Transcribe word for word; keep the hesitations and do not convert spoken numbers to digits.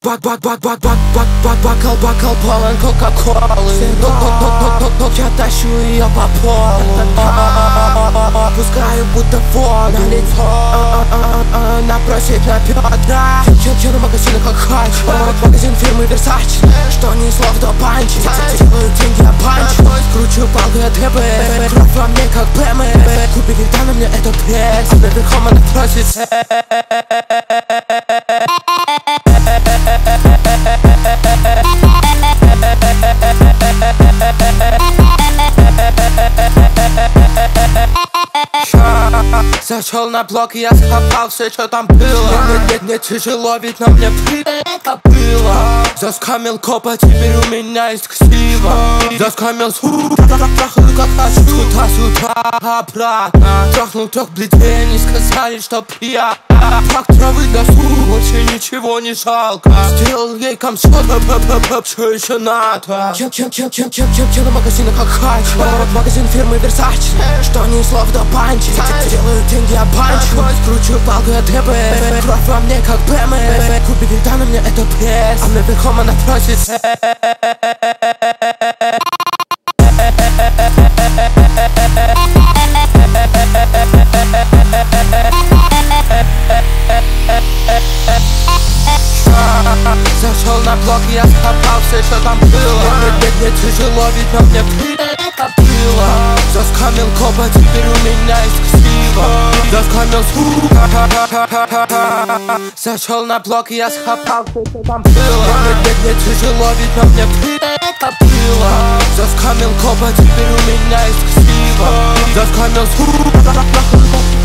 Бак, бак, бак, бак, бак, бак, бак, бакал, бакал полон кока-колы. Ток я тащу ее по полу. Пускаю будто воду на лицо. Она просит на бедра. Я на магазин как хочу. Магазин фирмы Versace. Что ни слов, то панчи. Делаю деньги, я панчу. Кручу палку, я ДБ. Кровь во мне как БМ. Купи когда на мне это пресс. А наверхом она просит. Зашел на блок, и я схапал все, что там было. Нет, нет, нет, тяжело, ведь на мне это было. Заскамил копа, теперь у меня есть ксива. Заскамил су, трахаю как хочу. Туда-сюда, обратно. Трахнул трех бледей, они сказали, что приятно. Пак травы для су, больше ничего не жалко. Сделал ей комсот, что еще надо. Чем, чем, чем, чем, чем, чем, чем на магазин как хочу. Магазин фирмы Versace. Что ни слов, то панчи. Делаю деньги, я панчу. Кручу палку, я ДБ. Кровь во мне как БМ. Купи когда на мне это пресс. А наверхом она просит. Зашел на блок, и я схапал все, что там было. Нет, нет, нет, тяжело, ведь на мне это было. Заскамил копа, теперь у меня есть ксива. Заскамил су. Зашел на блок, и я схапал все, что там было. Нет, нет, нет, тяжело, ведь на мне это было. Заскамил копа, теперь у меня есть ксива. Заскамил су.